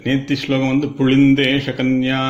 நேத்தி ஸ்லோகம் புளிந்தேஷ கன்யா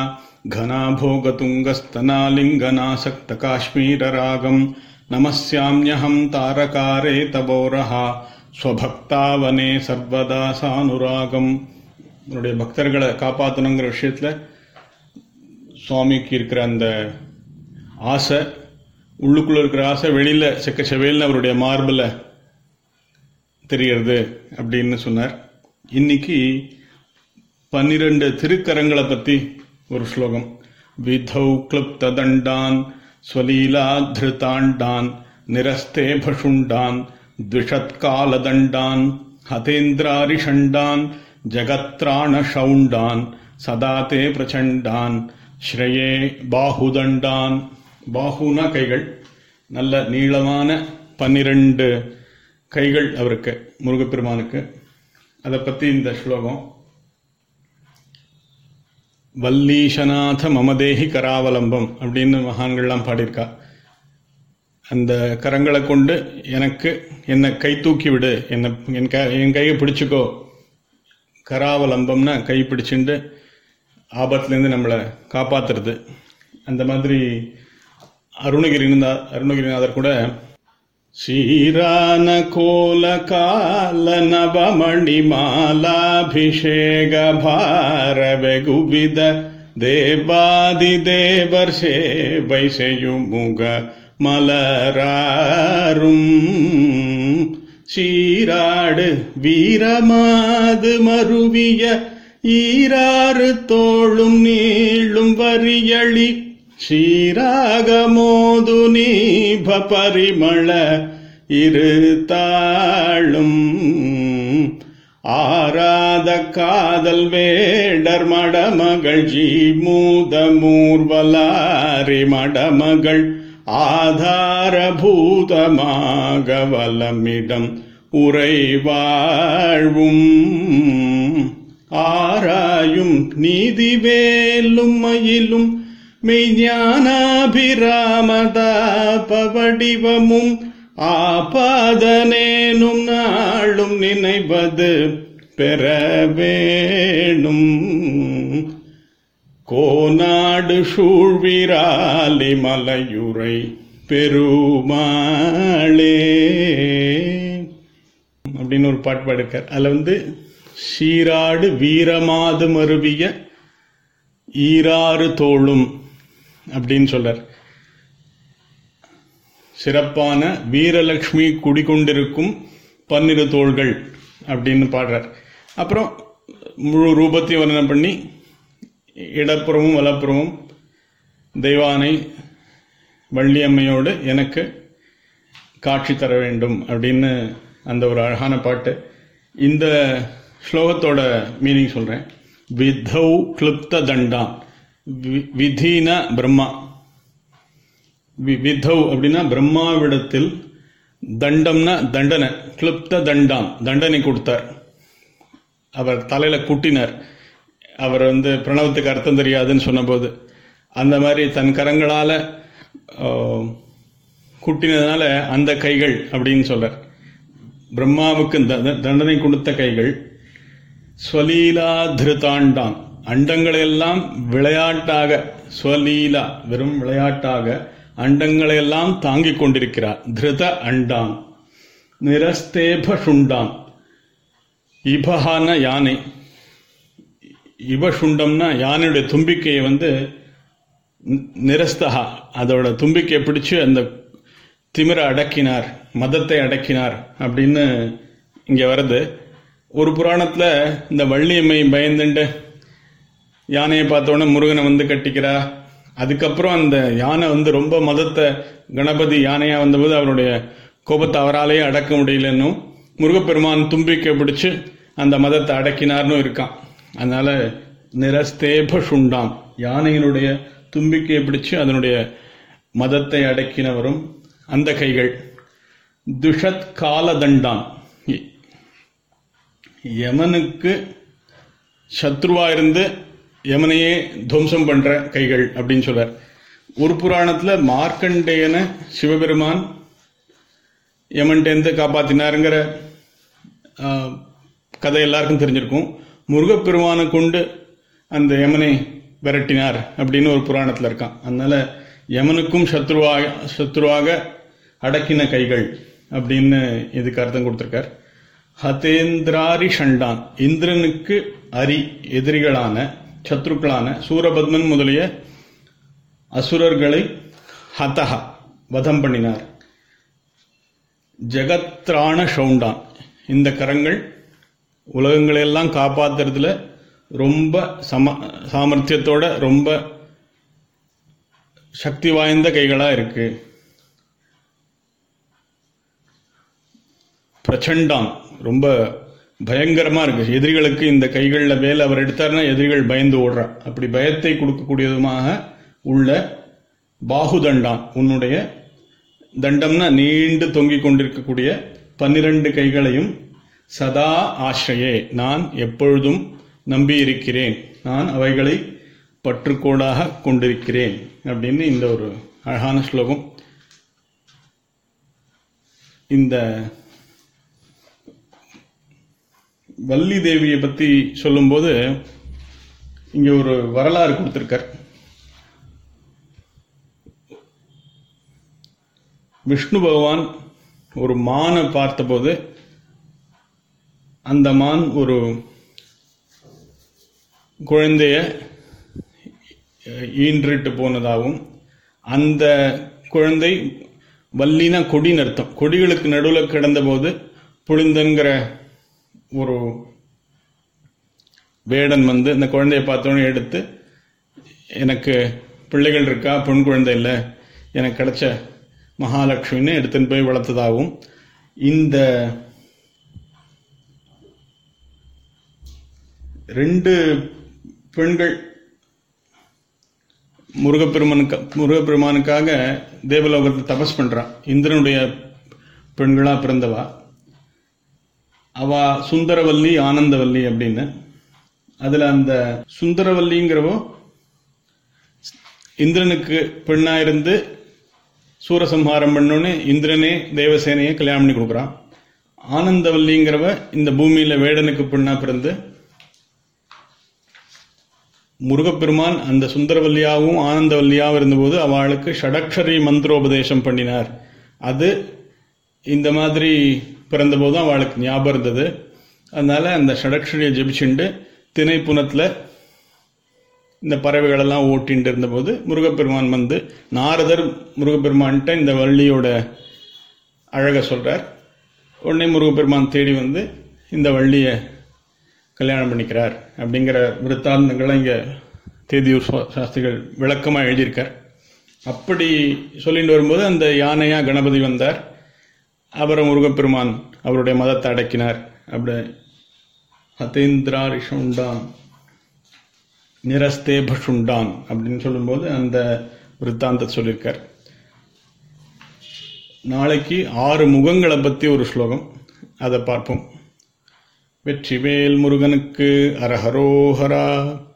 घनाभोगतुङ्गस्तनालिङ्गनासक्त काश्मीररागं नमस्याम्यहं तारकारे तबोरः ஸ்வபக்தாவனே சர்வதா சானுராகம். என்னுடைய பக்தர்களை காப்பாற்றணுங்கிற விஷயத்தில் சுவாமிக்கு இருக்கிற அந்த ஆசை, உள்ளுக்குள்ளே இருக்கிற ஆசை வெளியில் செக்க செவேல்னு அவருடைய மார்பில் தெரிகிறது அப்படின்னு சொன்னார். இன்னைக்கு 12 திருக்கரங்களை பற்றி ஒரு ஸ்லோகம். விதௌ கிளுப்த தண்டான் ஸ்வலீலாத்ருதாண்டான் நிரஸ்தே பசுண்டான் द्विषत्कालदण्डान् हतेन्द्रारिषण्डान् जगत्राणशौण्डान् सदा ते प्रचण्डान् श्रेये बाहुदण्डान्. பாகுனா கைகள், நல்ல நீளமான 12 கைகள் அவருக்கு, முருகப்பெருமானுக்கு. அதை பற்றி இந்த ஸ்லோகம். வல்லீஷநாத மமதேஹி கராவலம்பம் அப்படின்னு மகான்கள்லாம் பாடியிருக்கா. அந்த கரங்களை கொண்டு என்னை கை தூக்கி விடு, என் கையை பிடிச்சிக்கோ. கராவலம்பம்னா கை பிடிச்சுண்டு ஆபத்துலேருந்து நம்மளை காப்பாற்றுறது. அந்த மாதிரி அருணகிரிநாதர் கூட ஸ்ரீரான கோல கால நவமணி மாலாபிஷேக பார வெகுவித தேவாதி தேவர் சேவை செய்யும் முக மலராரும் சீராடு வீரமாது மருவிய ஈராறு தோளும் நீளும் வரியளி ஸ்ரீராகமோது நீப பரிமள இருத்தாளும் ஆராத காதல் வேடர் மடமகள் ஜீமூத மூர்வலாரி மடமகள் ஆதாரபூதமாக வலமிடம் உறைவாழ்வும் ஆராயும் நீதிவேலும் மயிலும் மெய்ஞானாபிராமதாபவடிவமும் ஆபாதனேனும் நாளும் நினைவது பெறவேணும். கோநாடு சூழ்விராலி மலையுரை பெருமாளே அப்படின்னு ஒரு பாட்டு பாடிருக்கார். அதில் சீராடு வீரமாது மருவிய ஈராறு தோளும் அப்படின்னு சொல்றார். சிறப்பான வீரலட்சுமி குடிகொண்டிருக்கும் 12 தோள்கள் அப்படின்னு பாடுறார். அப்புறம் முழு ரூபத்தையும் வர்ணனை பண்ணி இடப்புறமும் வலப்புறமும் தெய்வானை வள்ளியம்மையோடு எனக்கு காட்சி தர வேண்டும் அப்படின்னு அந்த ஒரு அழகான பாட்டு. இந்த ஸ்லோகத்தோட மீனிங் சொல்றேன். விதௌ கிளுப்த தண்டான், விதினா பிரம்மா, விதௌ அப்படின்னா பிரம்மாவிடத்தில், தண்டம்னா தண்டனை, கிளுப்த தண்டான் தண்டனை கொடுத்தார். அவர் தலையில குட்டினார். அவர் பிரணவத்துக்கு அர்த்தம் தெரியாதுன்னு சொன்னபோது அந்த மாதிரி தன் கரங்களால குட்டினதுனால அந்த கைகள் அப்படின்னு சொல்றார். பிரம்மாவுக்கு தண்டனை கொடுத்த கைகள். ஸ்வலீலாத்ருதாண்டான், அண்டங்களையெல்லாம் விளையாட்டாக, ஸ்வலீலா வெறும் விளையாட்டாக அண்டங்களையெல்லாம் தாங்கிக் கொண்டிருக்கிறார். திருத அண்டான் நிரஸ்தேபசுண்டான், இபஹான யானை, இவசுண்டம்னா யானையுடைய தும்பிக்கையை நிரஸ்தகா அதோட தும்பிக்கையை பிடிச்சு அந்த திமிரை அடக்கினார், மதத்தை அடக்கினார் அப்படின்னு இங்க வருது. ஒரு புராணத்துல இந்த வள்ளியம்மை பயந்துண்டு யானையை பார்த்தோன்னே முருகனை கட்டிக்கிறா. அதுக்கப்புறம் அந்த யானை ரொம்ப மதத்தை, கணபதி யானையா வந்தபோது அவருடைய கோபத்தை அவராலேயே அடக்க முடியலன்னும், முருகப்பெருமான் தும்பிக்கை பிடிச்சு அந்த மதத்தை அடக்கினார்னு இருக்கான். அதனால நிரஸ்தேபசுண்டாம், யானையினுடைய தும்பிக்கையை பிடிச்சு அதனுடைய மதத்தை அடக்கினவரும் அந்த கைகள். துஷத் காலதண்டான், யமனுக்கு சத்ருவா இருந்து யமனையே துவம்சம் பண்ற கைகள் அப்படின்னு சொல்றார். ஒரு புராணத்துல மார்க்கண்டேயனை சிவபெருமான் யமன்டேந்து காப்பாத்தினாருங்கிற கதை எல்லாருக்கும் தெரிஞ்சிருக்கும். முருகப்பெருமானை கொண்டு அந்த யமனை விரட்டினார் அப்படின்னு ஒரு புராணத்தில் இருக்கான். அதனால யமனுக்கும் சத்ருவாக அடக்கின கைகள் அப்படின்னு இதுக்கு அர்த்தம் கொடுத்திருக்கார். ஹதேந்திராரி ஷண்டான், இந்திரனுக்கு எதிரிகளான சத்ருக்களான சூரபத்மன் முதலிய அசுரர்களை ஹதஹ வதம் பண்ணினார். ஜெகத்ராண ஷௌண்டான், இந்த கரங்கள் உலகங்களையெல்லாம் காப்பாத்துறதுல ரொம்ப சாமர்த்தியத்தோட ரொம்ப சக்தி வாய்ந்த கைகளா இருக்கு. பிரச்சண்டான், ரொம்ப பயங்கரமா இருக்கு. எதிரிகளுக்கு இந்த கைகள்ல வேலை அவர் எடுத்தார்னா எதிரிகள் பயந்து ஓடுறா. அப்படி பயத்தை கொடுக்கக்கூடியதுமாக உள்ள பாகுதண்டான், உன்னுடைய தண்டம்னா நீண்டு தொங்கிக் கொண்டிருக்கக்கூடிய 12 கைகளையும் சதா ஆශ්‍රயே, நான் எப்பொழுதும் நம்பி இருக்கிறேன், நான் அவைகளை பற்றுக்கோடாக கொண்டிருக்கிறேன் அப்படின்னு இந்த ஒரு அழகான ஸ்லோகம். இந்த வள்ளி தேவியை பத்தி சொல்லும்போது இங்க ஒரு வரலாறு கொடுத்திருக்கார். விஷ்ணு பகவான் ஒரு மானை பார்த்தபோது அந்த மான் ஒரு குழந்தைய ஈன்றிட்டு போனதாகவும், அந்த குழந்தை வல்லினா கொடின்னு அர்த்தம், கொடிகளுக்கு நடுவில் கிடந்த போது புளிந்தன்கிற ஒரு வேடன் வந்து அந்த குழந்தைய பார்த்தோன்னே எடுத்து, எனக்கு பிள்ளைகள் இருக்கா, பெண் குழந்தை இல்லை, எனக்கு கிடைச்ச மகாலட்சுமின்னு எடுத்துன்னு போய் வளர்த்ததாகவும், இந்த 2 பெண்கள் முருகப்பெருமானுக்காக தேவலோகத்தை தபஸ் பண்றான். இந்திரனுடைய பெண்களா பிறந்தவா அவ சுந்தரவல்லி ஆனந்தவல்லி அப்படின்னு. அதுல அந்த சுந்தரவல்லிங்கிறவோ இந்திரனுக்கு பெண்ணா இருந்து சூரசம்ஹாரம் பண்ணோன்னு இந்திரனே தேவசேனையை கல்யாணம் பண்ணி கொடுக்குறான். ஆனந்தவல்லிங்கிறவ இந்த பூமியில வேடனுக்கு பெண்ணா பிறந்து முருகப்பெருமான் அந்த சுந்தரவல்லியாவும் ஆனந்தவல்லியாவும் இருந்தபோது அவளுக்கு ஷடக்ஷரி மந்திரோபதேசம் பண்ணினார். அது இந்த மாதிரி பிறந்தபோதும் அவளுக்கு ஞாபகம் இருந்தது. அதனால அந்த ஷடக்ஷரியை ஜெபிச்சுண்டு திணைப்புணத்துல இந்த பறவைகளெல்லாம் ஓட்டின்ட்டு இருந்தபோது முருகப்பெருமான் வந்து, நாரதர் முருகப்பெருமான்கிட்ட இந்த வள்ளியோட அழக சொல்றார். உடனே முருகப்பெருமான் தேடி வந்து இந்த வள்ளியை கல்யாணம் பண்ணிக்கிறார் அப்படிங்கிற விருத்தாந்தங்களை இங்க தேதியூர் சாஸ்திரிகள் விளக்கமா எழுதியிருக்கார். அப்படி சொல்லிட்டு வரும்போது அந்த யானையா கணபதி வந்தார். அவரை முருகப்பெருமான் அவருடைய மதத்தை அடக்கினார். அப்படி ஹதேந்திராரிஷுண்டான் நிரஸ்தே பஷுண்டான் அப்படின்னு சொல்லும்போது அந்த விருத்தாந்தத்தை சொல்லியிருக்கார். நாளைக்கு 6 முகங்களை பத்தி ஒரு ஸ்லோகம், அதை பார்ப்போம். வெற்றிவேல் முருகனுக்கு அரஹரோஹரா.